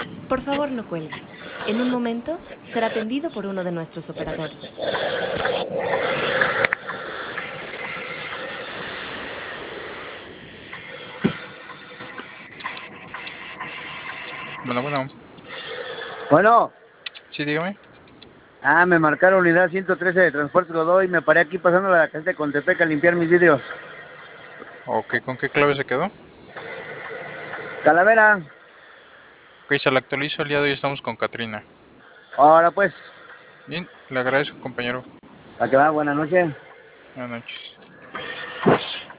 Por favor, no cuelgue. En un momento será atendido por uno de nuestros operadores. Bueno. Bueno, Sí, dígame. me marcaron unidad 113 de Transporte Godoy. Me paré aquí pasando la caseta de Contepec a limpiar mis vidrios. Ok, ¿con qué clave se quedó? Calavera. Ok, se la actualizo. El día de hoy estamos con Katrina. Ahora pues, Bien, le agradezco, compañero. para que va, buenas noches. Buenas noches.